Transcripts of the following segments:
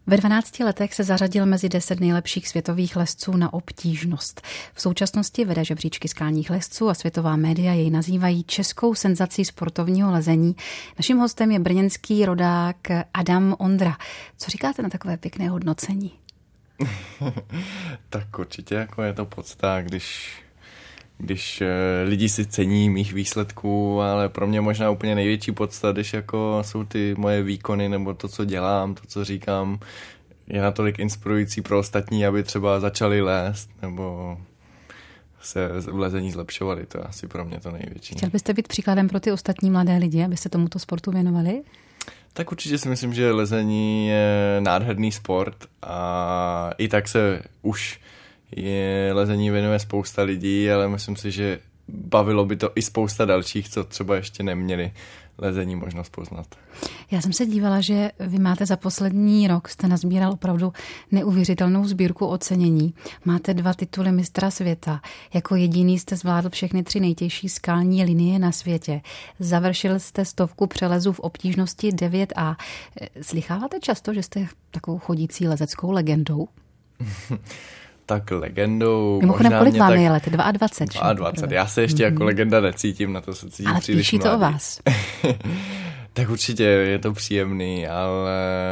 Ve 12 letech se zařadil mezi 10 nejlepších světových lezců na obtížnost. V současnosti vede žebříčky skalních lezců a světová média jej nazývají českou senzací sportovního lezení. Naším hostem je brněnský rodák Adam Ondra. Co říkáte na takové pěkné hodnocení? Tak určitě jako je to podsta, když lidi si cení mých výsledků, ale pro mě možná úplně největší podsta, když jako jsou ty moje výkony nebo to, co dělám, to, co říkám, je natolik inspirující pro ostatní, aby třeba začali lézt nebo se v lezení zlepšovali. To je asi pro mě to největší. Chtěl byste být příkladem pro ty ostatní mladé lidi, abyste tomuto sportu věnovali? Tak určitě si myslím, že lezení je nádherný sport a i tak se už lezení věnuje spousta lidí, ale myslím si, že bavilo by to i spousta dalších, co třeba ještě neměli lezení možnost poznat. Já jsem se dívala, že vy máte za poslední rok, jste nazbíral opravdu neuvěřitelnou sbírku ocenění. Máte 2 tituly mistra světa. Jako jediný jste zvládl všechny 3 nejtěžší skalní linie na světě. Završil jste 100 přelezů v obtížnosti 9A. Slycháváte často, že jste takovou chodící lezeckou legendou? Tak legendou... Mimochodem, kolik vám je let? 22. 22. Já se ještě jako legenda necítím, na to se cítím ale příliš píší to o vás. Tak určitě je to příjemný, ale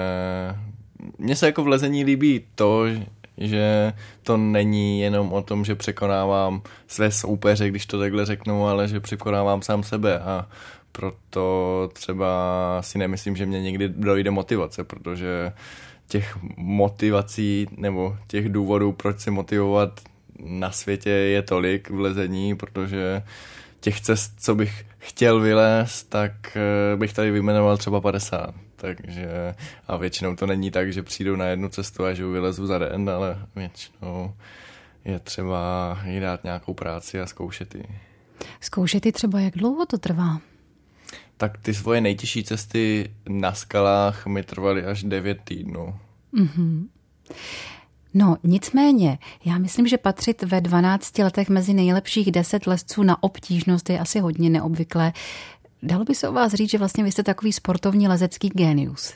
mně se jako v lezení líbí to, že to není jenom o tom, že překonávám své soupeře, když to takhle řeknu, ale že překonávám sám sebe a proto třeba si nemyslím, že mě někdy dojde motivace, protože těch motivací nebo těch důvodů, proč se motivovat na světě je tolik v lezení, protože těch cest, co bych chtěl vylézt, tak bych tady vyjmenoval třeba 50. Takže a většinou to není tak, že přijdu na jednu cestu a že vylezu za den, ale většinou je třeba jí dát nějakou práci a zkoušet ji. Zkoušet ji třeba, jak dlouho to trvá? Tak ty svoje nejtěžší cesty na skalách mi trvaly až 9 týdnů. Mm-hmm. No, nicméně, já myslím, že patřit ve 12 letech mezi nejlepších 10 lezců na obtížnost je asi hodně neobvyklé. Dalo by se o vás říct, že vlastně vy jste takový sportovní lezecký génius.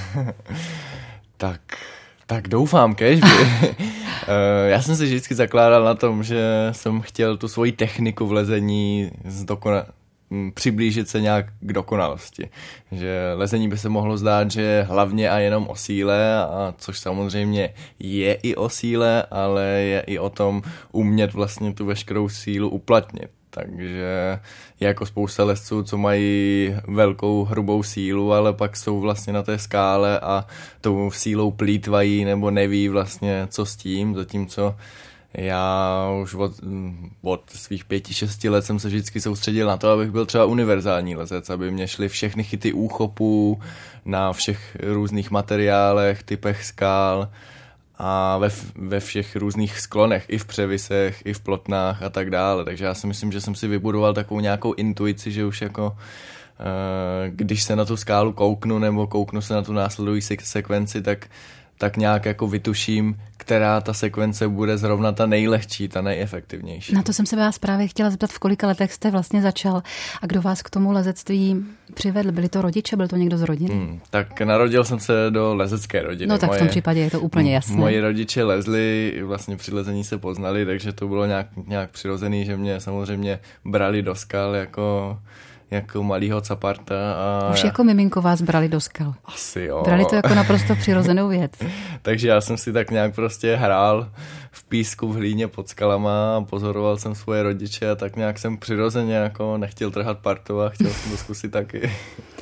Tak doufám, kežby. Já jsem si vždycky zakládal na tom, že jsem chtěl tu svoji techniku v lezení přiblížit se nějak k dokonalosti. Že lezení by se mohlo zdát, že je hlavně a jenom o síle, a což samozřejmě je i o síle, ale je i o tom umět vlastně tu veškerou sílu uplatnit. Takže je jako spousta lezců, co mají velkou hrubou sílu, ale pak jsou vlastně na té skále a tou sílou plýtvají nebo neví vlastně co s tím, zatímco já už od svých 5-6 let jsem se vždycky soustředil na to, abych byl třeba univerzální lezec, aby mě šly všechny chyty úchopů na všech různých materiálech, typech skál a ve všech různých sklonech, i v převisech, i v plotnách a tak dále. Takže já si myslím, že jsem si vybudoval takovou nějakou intuici, že už jako když se na tu skálu kouknu nebo kouknu se na tu následující sekvenci, tak nějak jako vytuším, která ta sekvence bude zrovna ta nejlehčí, ta nejefektivnější. Na to jsem se vás právě chtěla zeptat, v kolika letech jste vlastně začal a kdo vás k tomu lezectví přivedl? Byli to rodiče, byl to někdo z rodiny? Tak narodil jsem se do lezecké rodiny. No tak v tom případě je to úplně jasné. Moji rodiče lezli, vlastně při lezení se poznali, takže to bylo nějak přirozený, že mě samozřejmě brali do skal jako malýho caparta. Už jako miminko vás brali do skal. Asi jo. Brali to jako naprosto přirozenou věc. Takže já jsem si tak nějak prostě hrál v písku, v hlíně pod skalama, pozoroval jsem svoje rodiče a tak nějak jsem přirozeně jako nechtěl trhat partu a chtěl jsem to zkusit taky.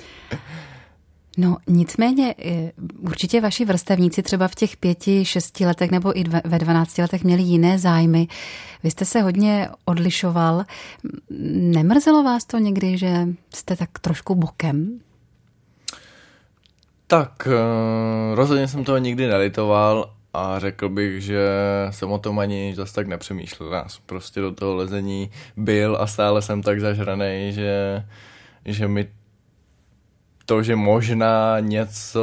No nicméně určitě vaši vrstevníci třeba v těch 5-6 letech nebo i ve 12 letech měli jiné zájmy. Vy jste se hodně odlišoval. Nemrzelo vás to někdy, že jste tak trošku bokem? Tak rozhodně jsem toho nikdy nelitoval a řekl bych, že jsem o tom ani zase tak nepřemýšlel. Já jsem prostě do toho lezení byl a stále jsem tak zažranej, že mi to, že možná něco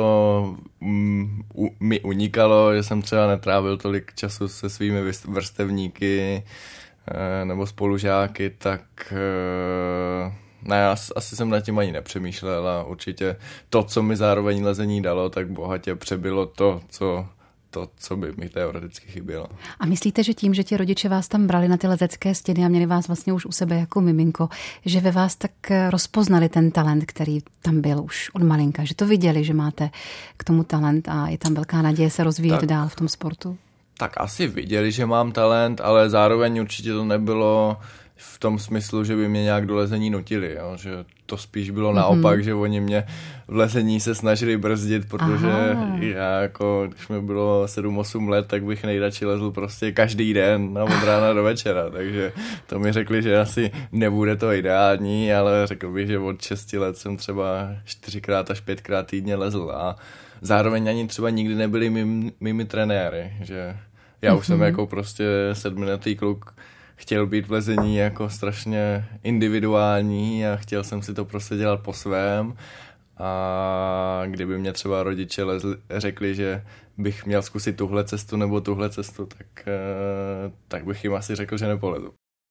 mi unikalo, že jsem třeba netrávil tolik času se svými vrstevníky nebo spolužáky, tak Ne, asi jsem nad tím ani nepřemýšlel a určitě to, co mi zároveň lezení dalo, tak bohatě přebylo to, co by mi teoreticky chybělo. A myslíte, že tím, že ti rodiče vás tam brali na ty lezecké stěny a měli vás vlastně už u sebe jako miminko, že ve vás tak rozpoznali ten talent, který tam byl už od malinka, že to viděli, že máte k tomu talent a je tam velká naděje se rozvíjet dál v tom sportu? Tak asi viděli, že mám talent, ale zároveň určitě to nebylo v tom smyslu, že by mě nějak do lezení nutili, jo? Že to spíš bylo naopak, že oni mě v lezení se snažili brzdit, protože já jako, když mi bylo 7-8 let, tak bych nejradši lezl prostě každý den od rána do večera, takže to mi řekli, že asi nebude to ideální, ale řekl bych, že od 6 let jsem třeba 4x až 5x týdně lezl a zároveň ani třeba nikdy nebyli mými trenéry, že já už jsem jako prostě 7letý kluk chtěl být v lezení jako strašně individuální a chtěl jsem si to prostě dělat po svém a kdyby mě třeba rodiče řekli, že bych měl zkusit tuhle cestu nebo tuhle cestu, tak bych jim asi řekl, že nepolezu.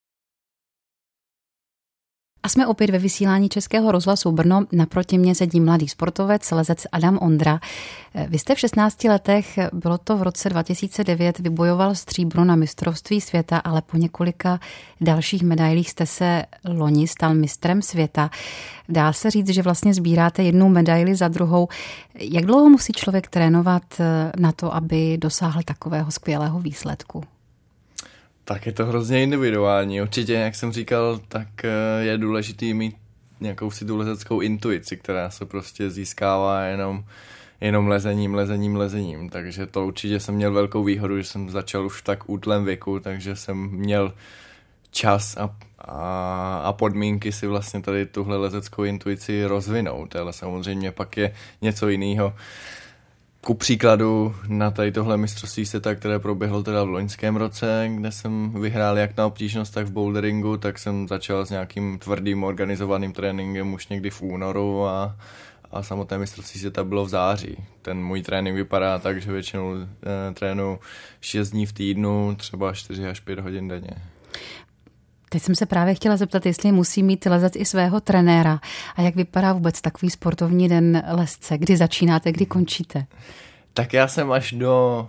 A jsme opět ve vysílání Českého rozhlasu Brno. Naproti mě sedí mladý sportovec, lezec Adam Ondra. Vy jste v 16 letech, bylo to v roce 2009, vybojoval stříbro na mistrovství světa, ale po několika dalších medailích jste se loni stal mistrem světa. Dá se říct, že vlastně sbíráte jednu medaili za druhou. Jak dlouho musí člověk trénovat na to, aby dosáhl takového skvělého výsledku? Tak je to hrozně individuální. Určitě, jak jsem říkal, tak je důležitý mít nějakou si tu lezeckou intuici, která se prostě získává jenom lezením. Takže to určitě jsem měl velkou výhodu, že jsem začal už v tak útlém věku, takže jsem měl čas a podmínky si vlastně tady tuhle lezeckou intuici rozvinout. Ale samozřejmě pak je něco jiného. Ku příkladu na tady tohle mistrovství světa, které proběhlo teda v loňském roce, kde jsem vyhrál jak na obtížnost, tak v boulderingu, tak jsem začal s nějakým tvrdým organizovaným tréninkem už někdy v únoru a samotné mistrovství světa bylo v září. Ten můj trénink vypadá tak, že většinou trénuji 6 dní v týdnu, třeba 4 až 5 hodin denně. Teď jsem se právě chtěla zeptat, jestli musí mít lezec i svého trenéra. A jak vypadá vůbec takový sportovní den lezce? Kdy začínáte, kdy končíte? Tak já jsem až do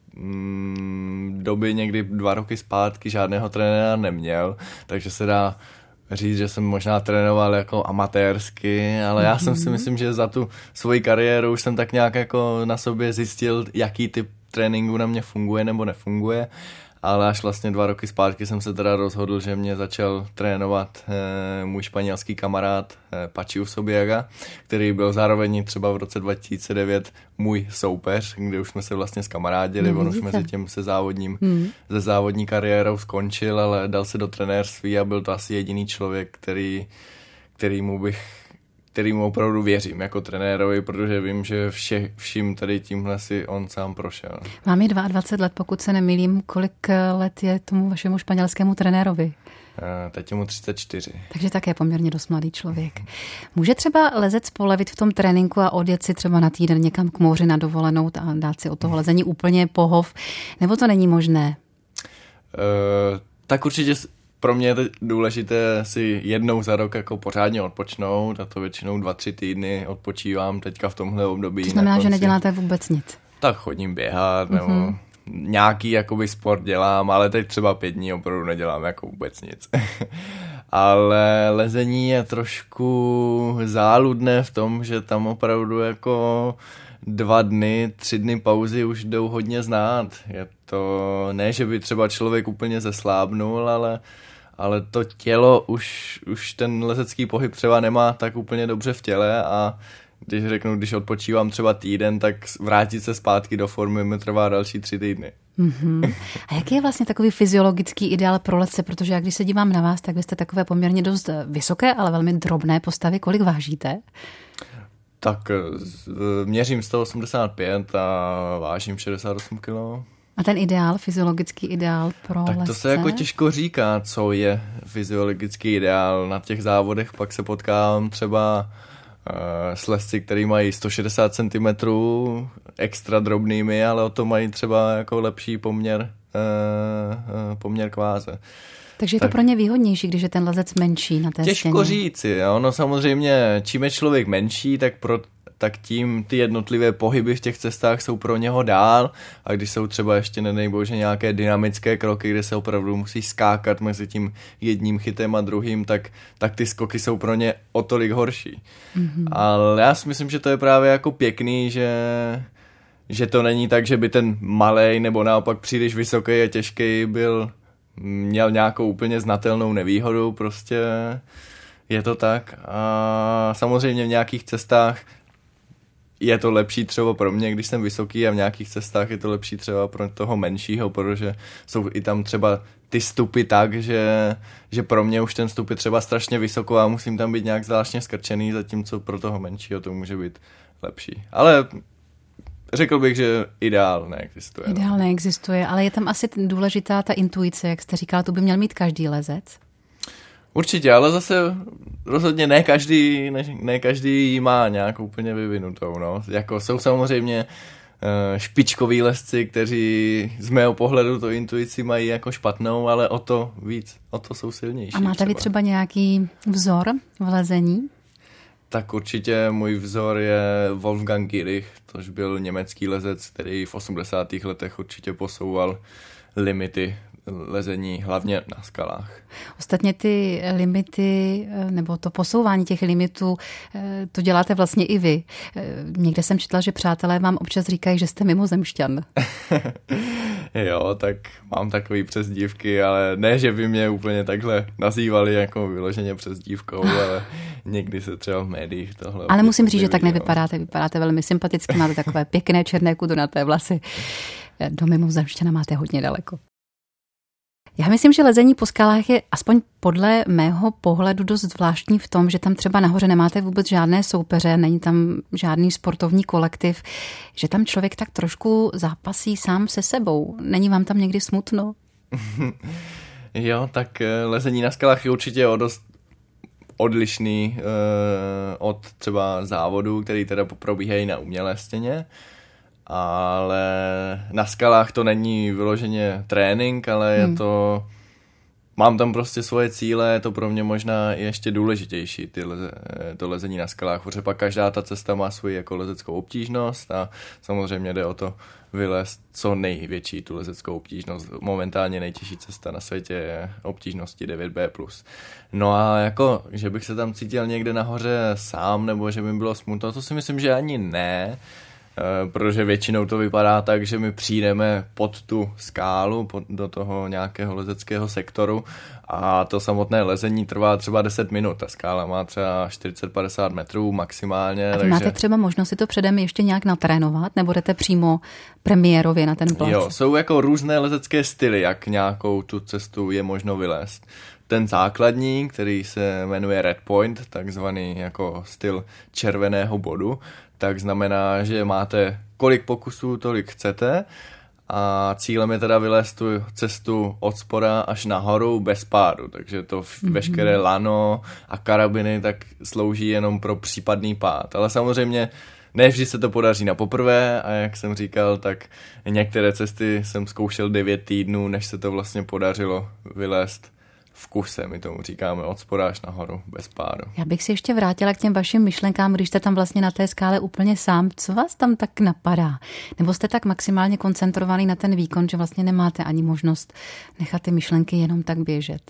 doby někdy 2 roky zpátky žádného trenéra neměl, takže se dá říct, že jsem možná trénoval jako amatérsky, ale já jsem si myslím, že za tu svoji kariéru už jsem tak nějak jako na sobě zjistil, jaký typ tréninku na mě funguje nebo nefunguje. Ale až vlastně 2 roky zpátky jsem se teda rozhodl, že mě začal trénovat můj španělský kamarád Pachi Usobiaga, který byl zároveň třeba v roce 2009 můj soupeř, kde už jsme se vlastně zkamarádili, on už mezi tím se závodní kariérou skončil, ale dal se do trenérství a byl to asi jediný člověk, kterýmu opravdu věřím jako trenérovi, protože vím, že vším tady tímhle si on sám prošel. Vám je 22 let, pokud se nemýlím. Kolik let je tomu vašemu španělskému trenérovi? Teď je mu 34. Takže také poměrně dost mladý člověk. Může třeba lezec polevit v tom tréninku a odjet si třeba na týden někam k moři na dovolenou a dát si od toho lezení úplně pohov? Nebo to není možné? Tak určitě pro mě je důležité si jednou za rok jako pořádně odpočnout a to většinou 2-3 týdny odpočívám teďka v tomhle období. To znamená, že neděláte vůbec nic? Tak chodím běhat nebo nějaký jakoby sport dělám, ale teď třeba 5 dní opravdu nedělám jako vůbec nic. Ale lezení je trošku záludné v tom, že tam opravdu jako 2 dny, 3 dny pauzy už jdou hodně znát. Je to ne, že by třeba člověk úplně zeslábnul, ale to tělo už ten lezecký pohyb třeba nemá tak úplně dobře v těle a když odpočívám třeba týden, tak vrátit se zpátky do formy mi trvá další 3 týdny. A jaký je vlastně takový fyziologický ideál pro lezce? Protože já když se dívám na vás, tak vy jste takové poměrně dost vysoké, ale velmi drobné postavy. Kolik vážíte? Tak měřím 185 a vážím 68 kg. A ten ideál, fyziologický ideál pro lezce? Tak to se jako těžko říká, co je fyziologický ideál. Na těch závodech pak se potkávám třeba s lezci, který mají 160 cm extra drobnými, ale o to mají třeba jako lepší poměr k váze. Takže je to pro ně výhodnější, když je ten lezec menší na té těžko stěně. říci, jo. No samozřejmě, čím je člověk menší, tak tím ty jednotlivé pohyby v těch cestách jsou pro něho dál a když jsou třeba ještě nedej bože nějaké dynamické kroky, kde se opravdu musí skákat mezi tím jedním chytem a druhým, tak ty skoky jsou pro ně o tolik horší. Mm-hmm. Ale já si myslím, že to je právě jako pěkný, že to není tak, že by ten malej nebo naopak příliš vysoký a těžký měl nějakou úplně znatelnou nevýhodu, prostě je to tak. A samozřejmě v nějakých cestách je to lepší třeba pro mě, když jsem vysoký, a v nějakých cestách je to lepší třeba pro toho menšího, protože jsou i tam třeba ty stupy tak, že pro mě už ten stup je třeba strašně vysoko a musím tam být nějak zvláštně skrčený, zatímco pro toho menšího to může být lepší. Ale řekl bych, že ideál neexistuje. Ideál neexistuje, ale je tam asi důležitá ta intuice, jak jste říkala, to by měl mít každý lezec. Určitě, ale zase rozhodně ne každý ji má nějak úplně vyvinutou. No. Jako jsou samozřejmě špičkoví lezci, kteří z mého pohledu to intuici mají jako špatnou, ale o to jsou silnější. A máte vy třeba nějaký vzor v lezení? Tak určitě můj vzor je Wolfgang Gierich, což byl německý lezec, který v 80. letech určitě posouval limity lezení, hlavně na skalách. Ostatně ty limity, nebo to posouvání těch limitů, to děláte vlastně i vy. Někde jsem četla, že přátelé vám občas říkají, že jste mimozemšťan. Jo, tak mám takový přezdívky, ale ne, že by mě úplně takhle nazývali jako vyloženě přezdívkou, ale někdy se třeba v médiích tohle... Ale musím říct, že tak nevypadáte. Vypadáte velmi sympaticky, máte takové pěkné černé kudunaté vlasy. Do mimozemšťana máte hodně daleko. Já myslím, že lezení po skalách je aspoň podle mého pohledu dost zvláštní v tom, že tam třeba nahoře nemáte vůbec žádné soupeře, není tam žádný sportovní kolektiv, že tam člověk tak trošku zápasí sám se sebou. Není vám tam někdy smutno? Jo, tak lezení na skalách je určitě dost odlišný od třeba závodů, který teda probíhají na umělé stěně. Ale na skalách to není vyloženě trénink, ale je to... Mám tam prostě svoje cíle, je to pro mě možná ještě důležitější, to lezení na skalách, protože pak každá ta cesta má svoji jako lezeckou obtížnost a samozřejmě jde o to vylézt co největší tu lezeckou obtížnost. Momentálně nejtěžší cesta na světě je obtížnosti 9B+. No a jako, že bych se tam cítil někde nahoře sám, nebo že by bylo smutno, to si myslím, že ani ne, protože většinou to vypadá tak, že my přijdeme pod tu skálu, do toho nějakého lezeckého sektoru a to samotné lezení trvá třeba 10 minut. Ta skála má třeba 40-50 metrů maximálně. A takže... máte třeba možnost si to předem ještě nějak natrénovat, nebo jdete přímo premiérově na ten plac? Jo, jsou jako různé lezecké styly, jak nějakou tu cestu je možno vylézt. Ten základní, který se jmenuje Red Point, takzvaný jako styl červeného bodu, tak znamená, že máte kolik pokusů, tolik chcete a cílem je teda vylézt tu cestu od spora až nahoru bez pádu, takže to veškeré lano a karabiny tak slouží jenom pro případný pád, ale samozřejmě ne vždy se to podaří na poprvé a jak jsem říkal, tak některé cesty jsem zkoušel 9 týdnů, než se to vlastně podařilo vylézt v kuse, my tomu říkáme od spoda až nahoru, bez pádu. Já bych si ještě vrátila k těm vašim myšlenkám, když jste tam vlastně na té skále úplně sám. Co vás tam tak napadá? Nebo jste tak maximálně koncentrovaný na ten výkon, že vlastně nemáte ani možnost nechat ty myšlenky jenom tak běžet?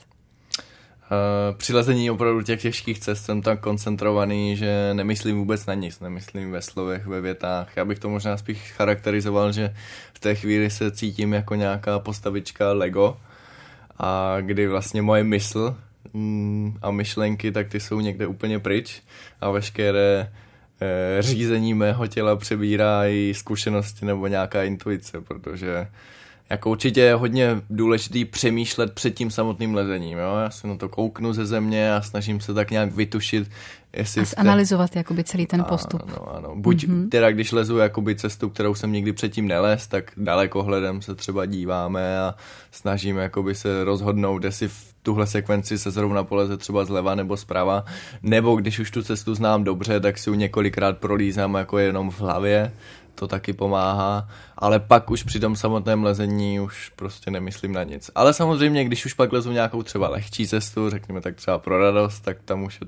Při lezení opravdu těch těžkých cest jsem tak koncentrovaný, že nemyslím vůbec na nic, nemyslím ve slovech, ve větách. Já bych to možná spíš charakterizoval, že v té chvíli se cítím jako nějaká postavička Lego, a kdy vlastně moje mysl a myšlenky, tak ty jsou někde úplně pryč a veškeré řízení mého těla přebírá i zkušenosti nebo nějaká intuice, protože jako určitě je hodně důležitý přemýšlet před tím samotným lezením. Jo? Já se na to kouknu ze země a snažím se tak nějak vytušit, jestli... A analyzovat jakoby celý ten postup. Ano. Buď teda, když lezu jakoby cestu, kterou jsem nikdy předtím nelez, tak dalekohledem se třeba díváme a snažíme jakoby se rozhodnout, jestli v tuhle sekvenci se zrovna poleze třeba zleva nebo zprava, nebo když už tu cestu znám dobře, tak si ji několikrát prolízám jako jenom v hlavě, to taky pomáhá, ale pak už při tom samotném lezení už prostě nemyslím na nic. Ale samozřejmě, když už pak lezu nějakou třeba lehčí cestu, řekněme tak třeba pro radost, tak tam už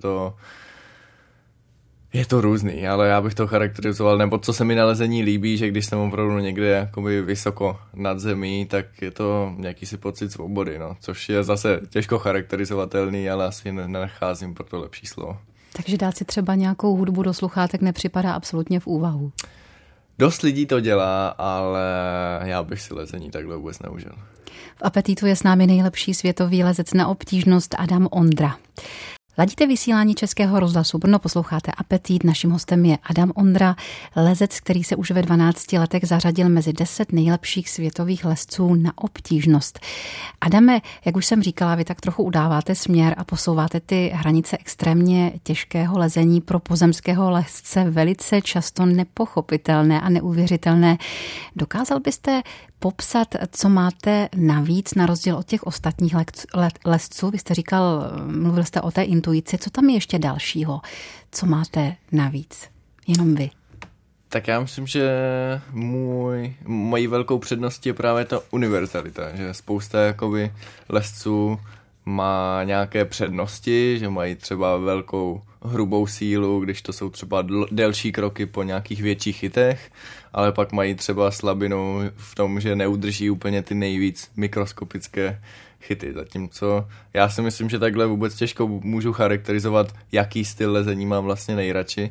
je to různý, ale já bych to charakterizoval, nebo co se mi na lezení líbí, že když jsem opravdu někde jakoby vysoko nad zemí, tak je to jakýsi pocit svobody, no, což je zase těžko charakterizovatelný, ale asi nenacházím pro to lepší slovo. Takže dát si třeba nějakou hudbu do sluchátek nepřipadá absolutně v úvahu. Dost lidí to dělá, ale já bych si lezení takhle vůbec neužil. V Apetitu je s námi nejlepší světový lezec na obtížnost Adam Ondra. Ladíte vysílání Českého rozhlasu Brno, posloucháte Apetit. Naším hostem je Adam Ondra, lezec, který se už ve 12 letech zařadil mezi 10 nejlepších světových lezců na obtížnost. Adame, jak už jsem říkala, vy tak trochu udáváte směr a posouváte ty hranice extrémně těžkého lezení pro pozemského lezce velice často nepochopitelné a neuvěřitelné. Dokázal byste popsat, co máte navíc na rozdíl od těch ostatních lezců? Vy jste říkal, mluvil jste o té intuici. Co tam je ještě dalšího? Co máte navíc? Jenom vy. Tak já myslím, že mojí velkou předností je právě ta univerzalita, že spousta jakoby lezců má nějaké přednosti, že mají třeba velkou hrubou sílu, když to jsou třeba delší kroky po nějakých větších chytech, ale pak mají třeba slabinu v tom, že neudrží úplně ty nejvíc mikroskopické chyty. Zatímco já si myslím, že takhle vůbec těžko můžu charakterizovat, jaký styl lezení mám vlastně nejradši.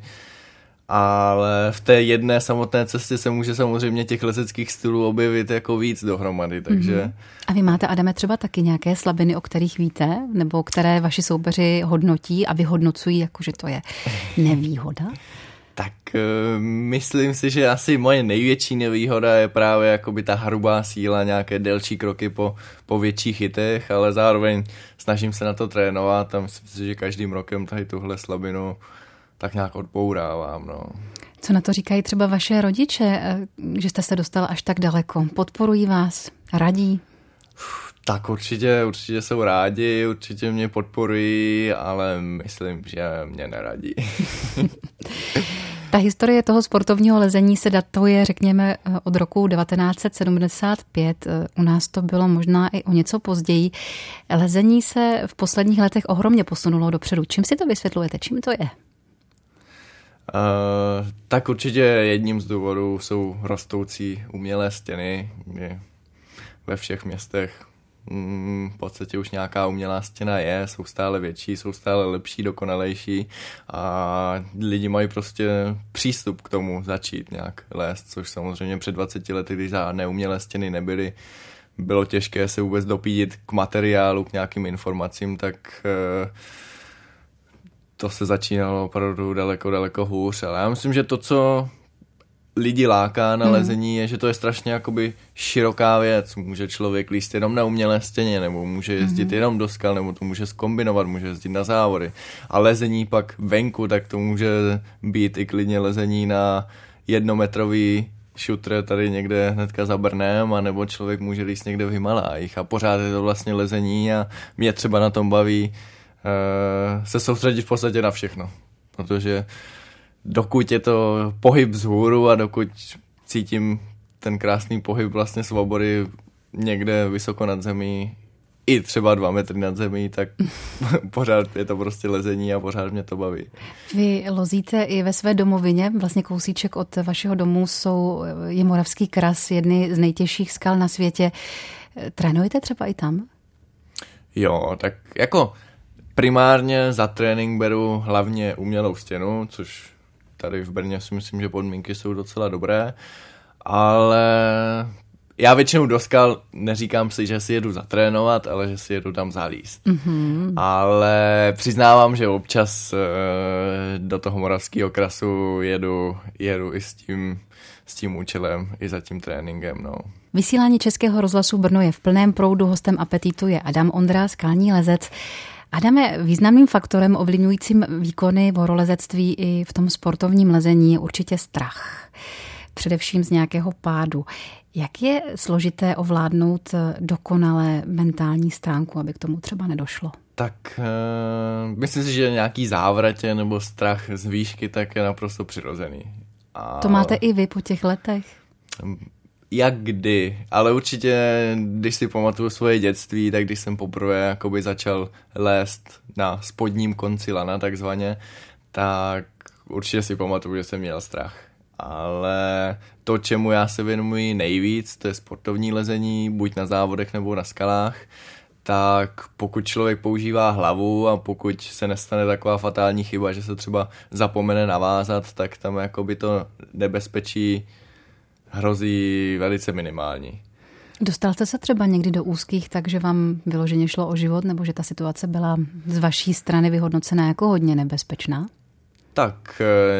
Ale v té jedné samotné cestě se může samozřejmě těch lezeckých stylů objevit jako víc dohromady, takže... A vy máte, Adame, třeba taky nějaké slabiny, o kterých víte, nebo které vaši soupeři hodnotí a vyhodnocují, jakože to je nevýhoda? Tak myslím si, že asi moje největší nevýhoda je právě jakoby ta hrubá síla, nějaké delší kroky po větších chytech, ale zároveň snažím se na to trénovat a myslím si, že každým rokem tady tuhle slabinu tak nějak odbourávám, no. Co na to říkají třeba vaše rodiče, že jste se dostal až tak daleko? Podporují vás? Radí? Tak určitě jsou rádi, určitě mě podporují, ale myslím, že mě neradí. Ta historie toho sportovního lezení se datuje, řekněme, od roku 1975. U nás to bylo možná i o něco později. Lezení se v posledních letech ohromně posunulo dopředu. Čím si to vysvětlujete? Čím to je? Tak určitě jedním z důvodů jsou rostoucí umělé stěny, kdy ve všech městech v podstatě už nějaká umělá stěna je, jsou stále větší, jsou stále lepší, dokonalejší a lidi mají prostě přístup k tomu začít nějak lézt, což samozřejmě před 20 lety, když žádné umělé stěny nebyly, bylo těžké se vůbec dopídit k materiálu, k nějakým informacím, tak to se začínalo opravdu daleko hůř, ale já myslím, že to, co lidi láká na lezení, je, že to je strašně jakoby široká věc. Může člověk líst jenom na umělé stěně, nebo může jezdit jenom do skal, nebo to může zkombinovat, může jezdit na závody. A lezení pak venku, tak to může být i klidně lezení na jednometrový šutr tady někde hnedka za Brnem, anebo člověk může líst někde v Himalájích a pořád je to vlastně lezení a mě třeba na tom baví se soustředit v podstatě na všechno, protože dokud je to pohyb vzhůru a dokud cítím ten krásný pohyb vlastně svobody někde vysoko nad zemí, i třeba 2 metry nad zemí, tak pořád je to prostě lezení a pořád mě to baví. Vy lozíte i ve své domovině, vlastně kousíček od vašeho domu je Moravský kras, jedny z nejtěžších skal na světě. Trénujete třeba i tam? Jo, tak jako primárně za trénink beru hlavně umělou stěnu, což tady v Brně si myslím, že podmínky jsou docela dobré, ale já většinou do skal neříkám si, že si jedu zatrénovat, ale že si jedu tam zalíst. Ale přiznávám, že občas do toho Moravského krasu jedu i s tím účelem, i za tím tréninkem, no. Vysílání Českého rozhlasu Brno je v plném proudu, hostem Apetitu je Adam Ondra, skalní lezec. Adame, významným faktorem ovlivňujícím výkony v horolezectví i v tom sportovním lezení je určitě strach. Především z nějakého pádu. Jak je složité ovládnout dokonale mentální stránku, aby k tomu třeba nedošlo? Tak myslím si, že nějaký závratě nebo strach z výšky tak je naprosto přirozený. To máte i vy po těch letech? Jak kdy, ale určitě, když si pamatuju svoje dětství, tak když jsem poprvé jakoby začal lézt na spodním konci lana takzvaně, tak určitě si pamatuju, že jsem měl strach. Ale to, čemu já se věnuji nejvíc, to je sportovní lezení, buď na závodech nebo na skalách, tak pokud člověk používá hlavu a pokud se nestane taková fatální chyba, že se třeba zapomene navázat, tak tam jakoby to nebezpečí hrozí velice minimální. Dostal jste se třeba někdy do úzkých, takže vám vyloženě šlo o život, nebo že ta situace byla z vaší strany vyhodnocena jako hodně nebezpečná? Tak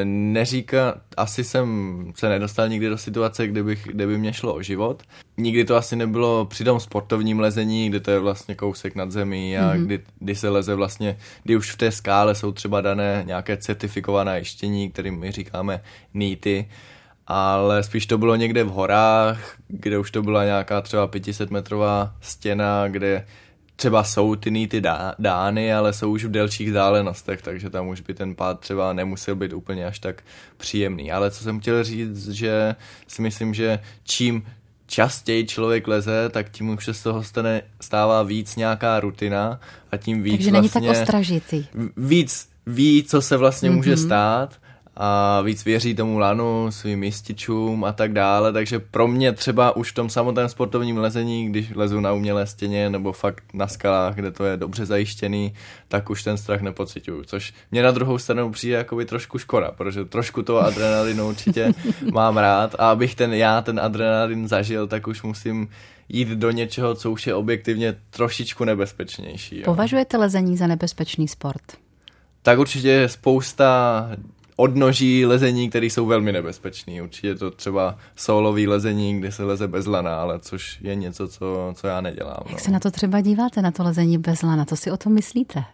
asi jsem se nedostal nikdy do situace, kde by mě šlo o život. Nikdy to asi nebylo při tom sportovním lezení, kde to je vlastně kousek nad zemí a kdy se leze vlastně, kdy už v té skále jsou třeba dané nějaké certifikované jištění, kterým my říkáme nýty, ale spíš to bylo někde v horách, kde už to byla nějaká třeba 500metrová stěna, kde třeba jsou ty nýty dány, ale jsou už v delších vzdálenostech, takže tam už by ten pád třeba nemusel být úplně až tak příjemný. Ale co jsem chtěl říct, že si myslím, že čím častěji člověk leze, tak tím už se z toho stává víc nějaká rutina a tím víc takže není tak ostražitý. Víc ví, co se vlastně může stát a víc věří tomu lanu, svým jističům a tak dále, takže pro mě třeba už v tom samotném sportovním lezení, když lezu na umělé stěně nebo fakt na skalách, kde to je dobře zajištěný, tak už ten strach nepociťuju, což mě na druhou stranu přijde jakoby trošku škoda, protože trošku toho adrenalinu určitě mám rád a abych ten adrenalin zažil, tak už musím jít do něčeho, co už je objektivně trošičku nebezpečnější. Jo. Považujete lezení za nebezpečný sport? Tak určitě je spousta odnoží lezení, které jsou velmi nebezpečný. Určitě je to třeba sólový lezení, kde se leze bez lana, ale což je něco, co já nedělám. Jak se na to třeba díváte, na to lezení bez lana? Co si o tom myslíte?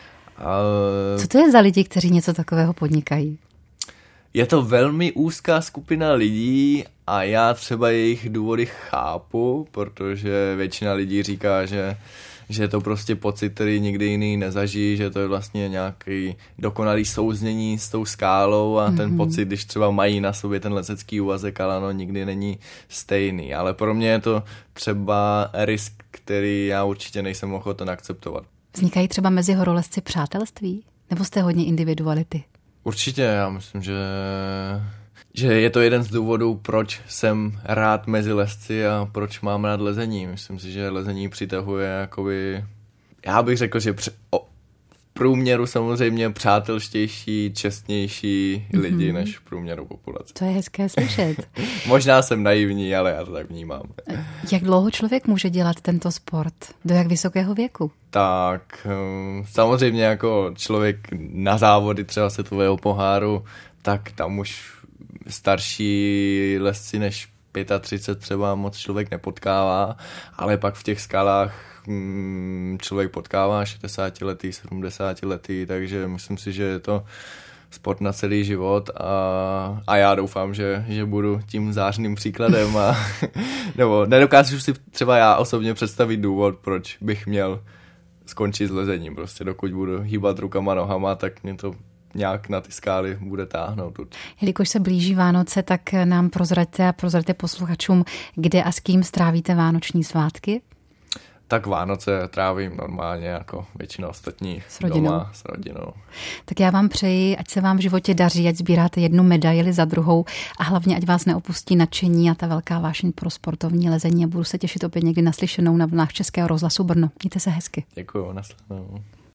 Co to je za lidi, kteří něco takového podnikají? Je to velmi úzká skupina lidí a já třeba jejich důvody chápu, protože většina lidí říká, že je to prostě pocit, který nikdy jiný nezažijí, že to je vlastně nějaký dokonalý souznění s tou skálou a ten pocit, když třeba mají na sobě ten lezecký úvazek, ale ano, nikdy není stejný. Ale pro mě je to třeba risk, který já určitě nejsem ochoten akceptovat. Vznikají třeba mezi horolezci přátelství? Nebo jste hodně individuality? Určitě, já myslím, že je to jeden z důvodů, proč jsem rád mezi lezci a proč mám rád lezení. Myslím si, že lezení přitahuje jakoby, já bych řekl, že v průměru samozřejmě přátelštější, čestnější lidi než v průměru populace. To je hezké slyšet. Možná jsem naivní, ale já to tak vnímám. Jak dlouho člověk může dělat tento sport? Do jak vysokého věku? Tak samozřejmě jako člověk na závody třeba světového poháru, tak tam už starší lesci než 35 třeba moc člověk nepotkává, ale pak v těch skalách člověk potkává 60letý, 70letý, takže myslím si, že je to sport na celý život a já doufám, že budu tím zářným příkladem nebo nedokážu si třeba já osobně představit důvod, proč bych měl skončit s lezením. Prostě dokud budu hýbat rukama, nohama, tak mě to nějak na ty skály bude táhnout. Jelikož se blíží Vánoce, tak nám prozraďte posluchačům, kde a s kým strávíte vánoční svátky? Tak Vánoce trávím normálně jako většina ostatní doma s rodinou. Tak já vám přeji, ať se vám v životě daří, ať sbíráte jednu medaili za druhou a hlavně ať vás neopustí nadšení a ta velká vášeň pro sportovní lezení a budu se těšit opět někdy naslyšenou na vlnách Českého rozhlasu Brno. Mějte se hezky. Děkuju, naslyšenou.